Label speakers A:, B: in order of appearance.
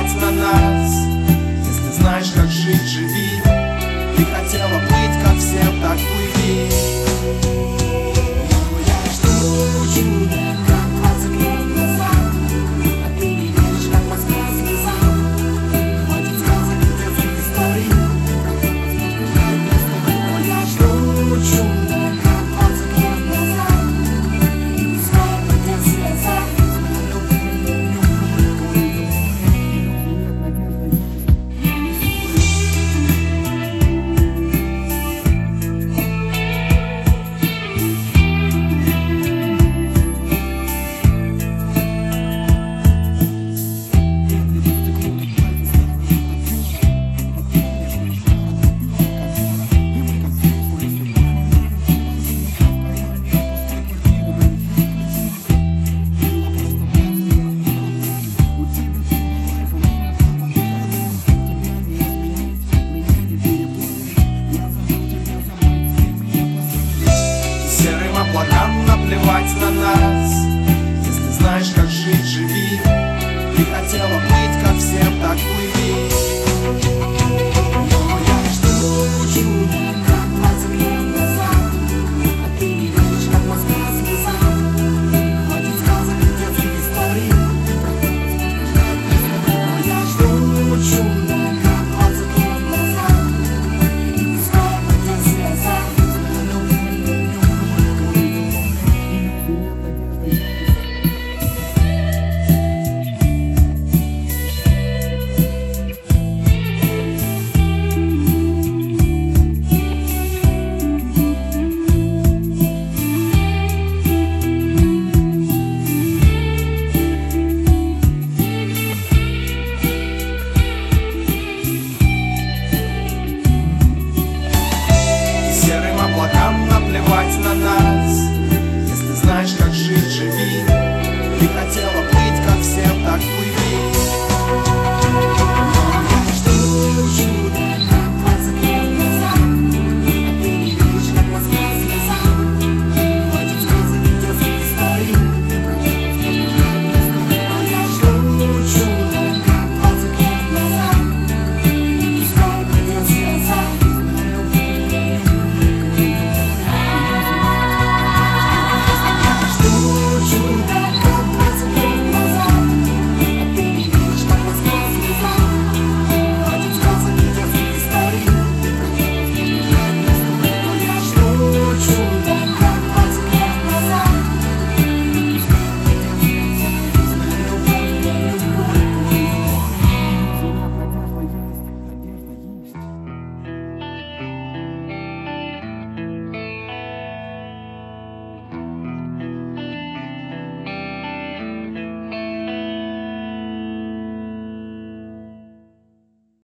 A: наплевать на нас. Если знаешь, как жить, живи. Ты хотела быть, как всем, так плыви.
B: Я жду чуда, как 20 лет назад, а ты не веришь, как Москва слезам. Хватит сказок и детских историй. Я жду чуда, как 20 лет назад, и пускай придет слеза.
A: Серым облакам наплевать на нас. Если знаешь,